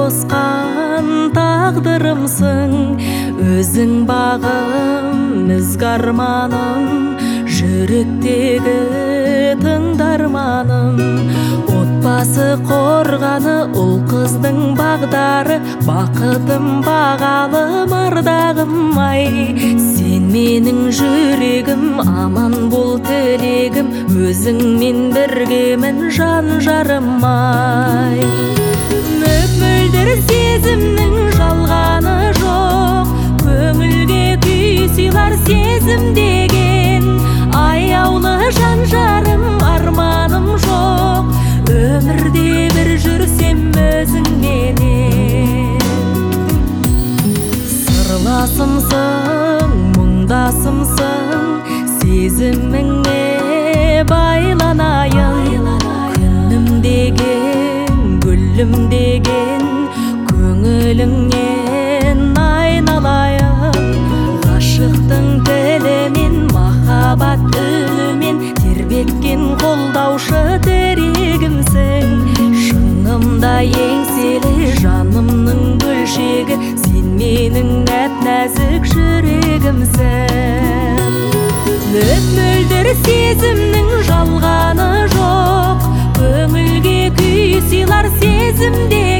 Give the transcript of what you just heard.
қосқан тағдырымсың, өзің бағым, ізгі арманым, жүректегі тыңдарманым. Отбасы қорғаны, ұл қыздың бағдары, бақытым бағалы ардағым ай. Сен менің жүрегім, аман бол тілегім, өзіңмен біргемін жан жарым ай. Мөп-мөлдір сезімнің жалғаны жоқ, көңілге күй сыйлар сезім деген. Аяулы жан жарым, арманым жоқ, өмірде бір жүрсем өзіңменен. Сырласымсың, мұңдасымсың, сезіміңе байланайын. Күнім деген, гүлім деген, көңіліңнен айналайын. Ғашықтың тілімен, махаббат үнімен тербеткен қолдаушы тірегімсің. Шыңымда еңселі жанымның бөлшегі, сен менің нәп-нәзік жүрегімсің. Мөп-мөлдір сезімнің жалғаны жоқ, көңілге күй сыйлар сезім деген.